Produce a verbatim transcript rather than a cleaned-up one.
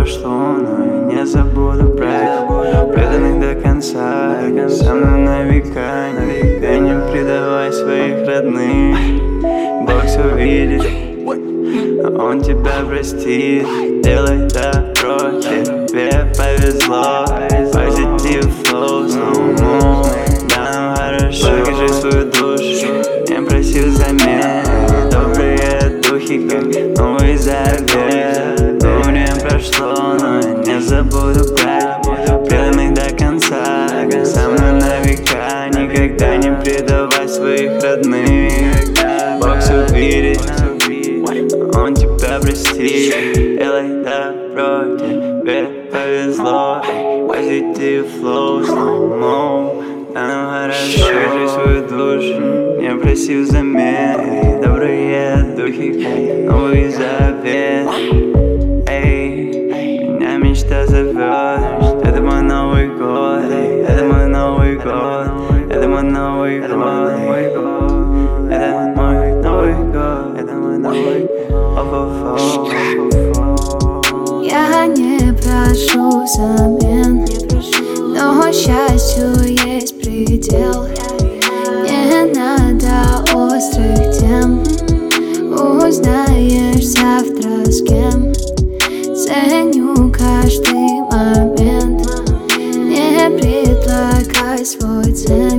прошло, но я не забуду брать. Преданный до конца, со мной на века. Никогда не предавай своих родных. Бог все видит, Он тебя простит. Делай добро, тебе повезло. Позитив, флоу, slow-mo. Да, нам хорошо, покажи свою душу. Не проси взамен. Добрые духи, как новый завет. Но время прошло, но я не забуду брать. Преданный до конца, со мной на века. Никогда не предавай своих родных. Бог все видит, Он тебя простит. Делай добро, тебе повезло. Позитив, флоу, slow-mo. Да, нам хорошо, покажи свою душу. Не проси взамен. Добрые духи, как новый завет. Эй, меня мечта зовет. Это мой Новый год. Это мой Новый год. Это мой Новый год. Это мой Новый год. Это мой Новый год. Я не прошу взамен, но счастью есть предел. Не надо острых тем, узнаешь завтра с кем. Ценю каждый момент, не предлагай свой цен.